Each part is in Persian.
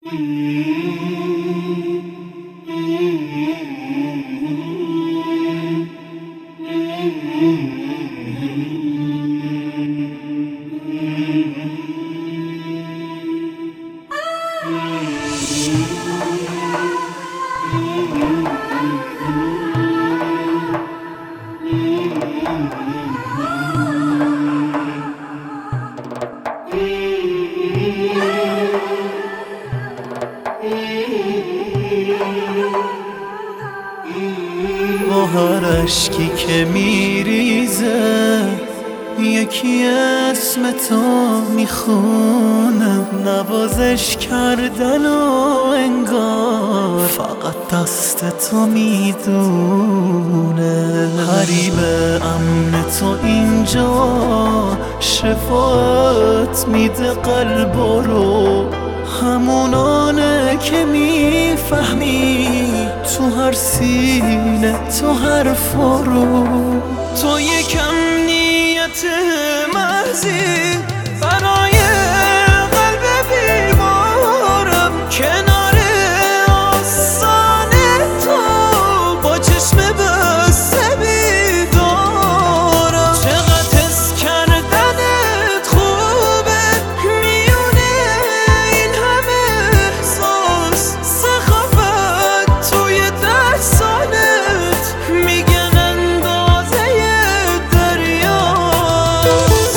با هر اشکی که میریزه یکی اسم تو میخونم، نوازش کردن و انگار فقط دست تو میدونه. حریب امن تو اینجا شفاعت میده قلب رو، همونانه که میفهمی تو هر سینه تو هر فرو. تو یکم نیت محضی برای قلب بیمارم، کنار آستانه تو با چشم بسته بیدارم. چقدر حس کردنت خوبه میونه این همه احساس، سخافت توی دستانت میگن اندازه دریاست.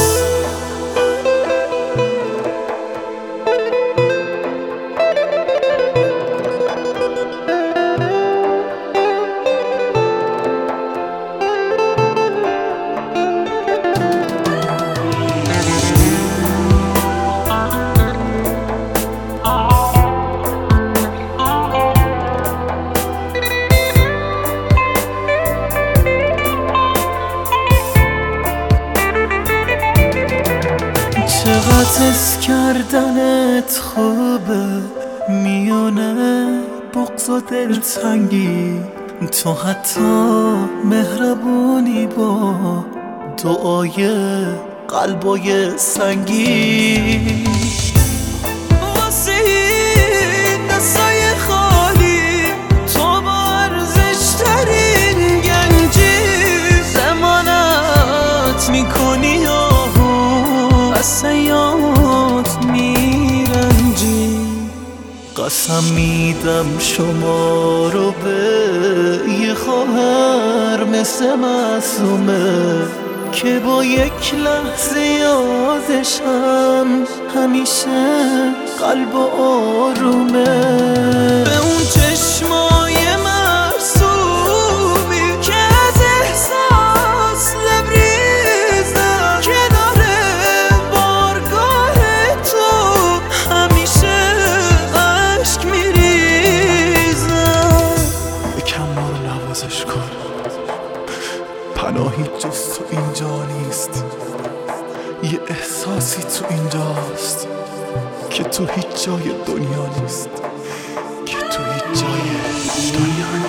چقدر حس کردنت خوبه میونه بغض و دلتنگی، تو حتی مهربونی با دعای قلبای سنگی. واسه این دستای خالی تو با ارزش ترین گنجی، ضمانت میکنی سیات میرنجی. قسم میدم شما رو به یه خواهر مثل معصومه که با یک لحظه یادشم همیشه قلب و آرومه. به اون چشمای معصومی که از احساس لبریزن، کنار بارگاه تو همیشه عشق میریزن. یکم ما رو نوازش کن، پناهی جز تو اینجا نیست. یه احساسی تو اینجاست که تو هیچ جای دنیا نیست، که تو هیچ جای دنیا نیست.